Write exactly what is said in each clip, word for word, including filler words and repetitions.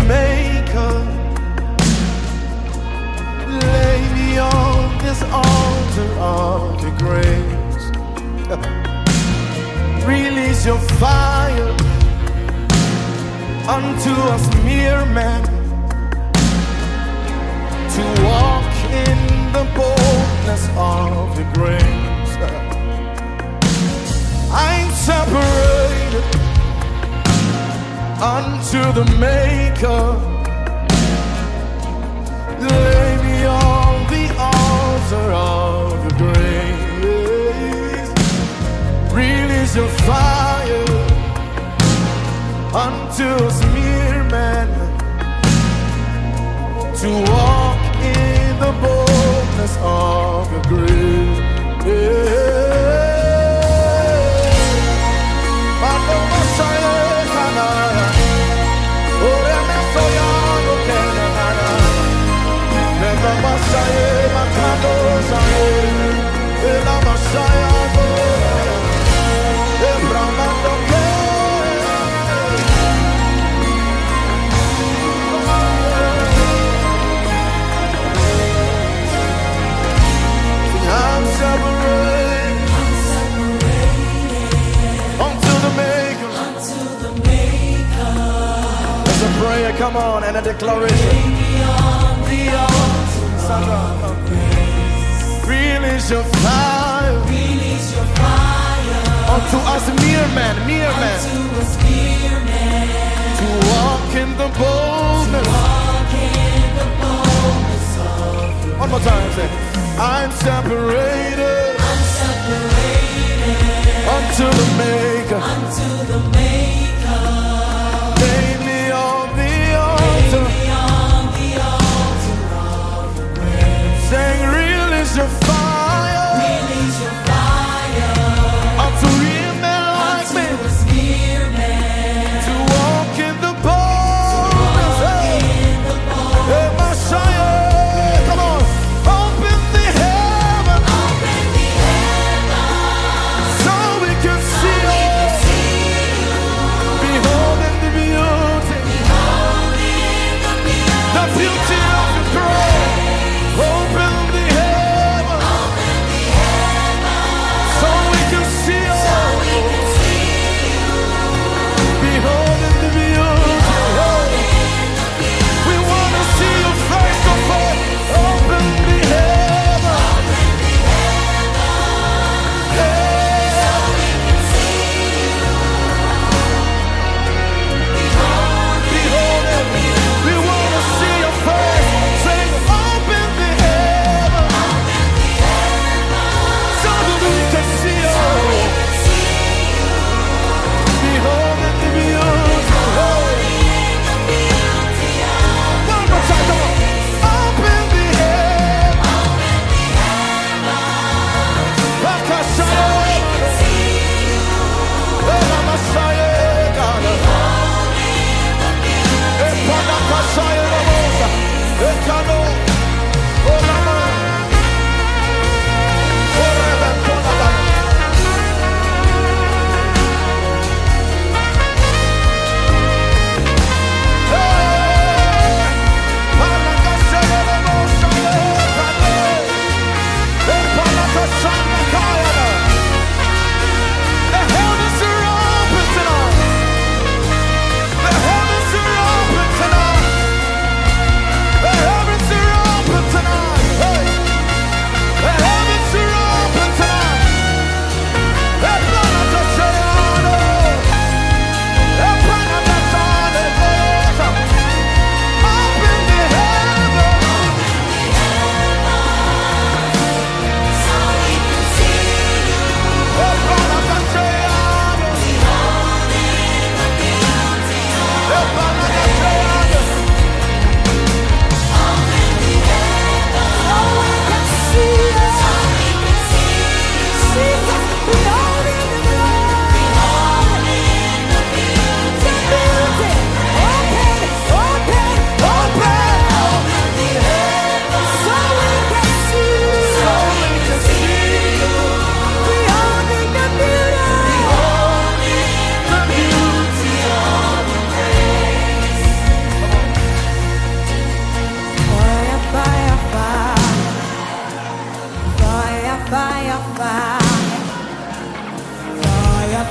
Maker. Lay me on this altar of your grace. Release your fire unto us mere men, to walk in the boldness of your grace. I'm separated unto the Maker. Lay me on the altar of your grace. Release your fire unto us mere men, to walk in the boldness of your grace. Come on, and a declaration. Release your fire. Release your fire unto us mere men, mere men. To walk in the boldness. One more time, say. I'm separated. I'm separated unto the Maker. Unto the Maker. Lay me on the altar. Lay me on the altar of your grace. Saying, release your fire. Release your fire unto real men like me. To walk in the boldness. Hey, Messiah. Come on. Open the heaven. Open the heaven. So we can see.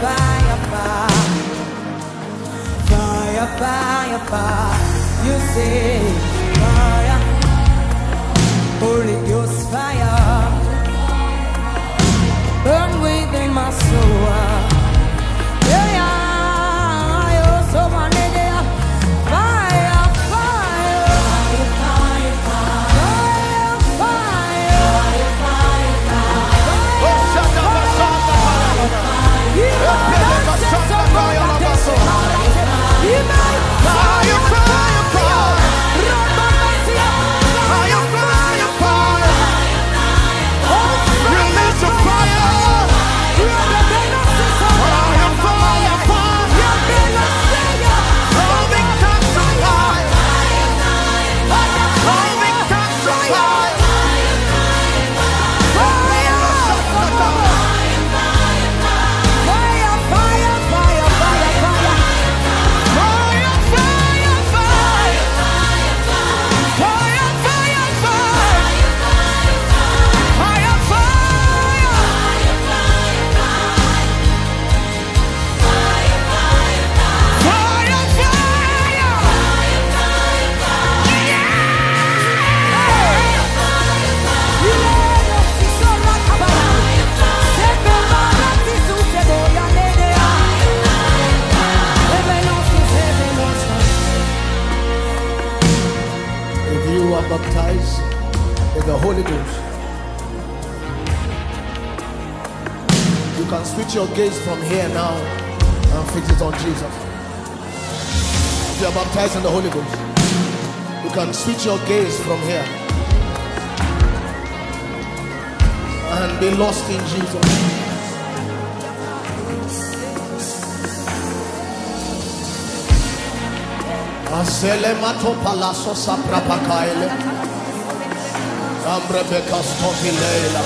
fire, fire. Fire, fire, fire. You say fire. Holy Ghost fire. Burn within my soul. Yeah, yeah. You're so wonderful. Fire, fire. Fire, fire, fire. Fire, fire, fire. Oh, shut up, shut up, you might set some fire, you might fire, fire, fire. Run by my tear. Fire, fire, fire. Release your fire. Baptized in the Holy Ghost, you can switch your gaze from here now and fix it on Jesus. If you are baptized in the Holy Ghost, you can switch your gaze from here and be lost in Jesus. Aselemato palaso saprapakaile. Ambrebeka stofilela.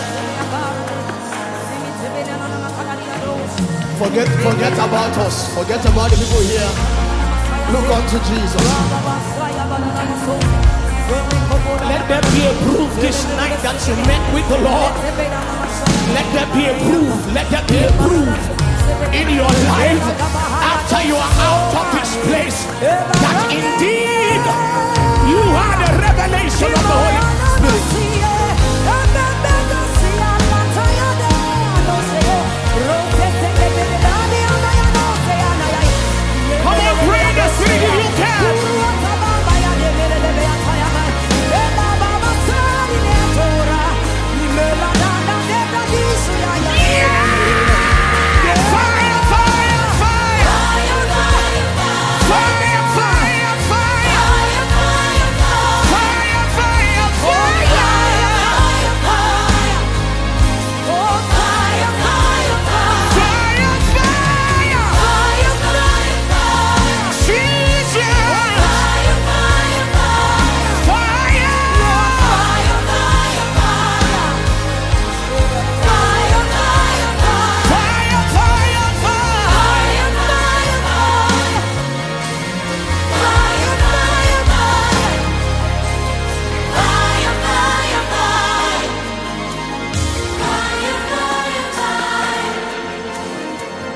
Forget, forget about us. Forget about the people here. Look unto Jesus. Let there be a proof this night that you met with the Lord. Let there be a proof. Let there be a proof in your life after you are out of this place that indeed you are the revelation of the Holy Spirit. Come on, pray the city you can.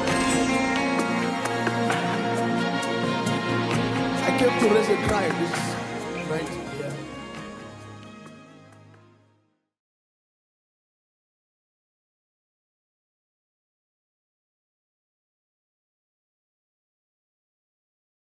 To raise a cry. This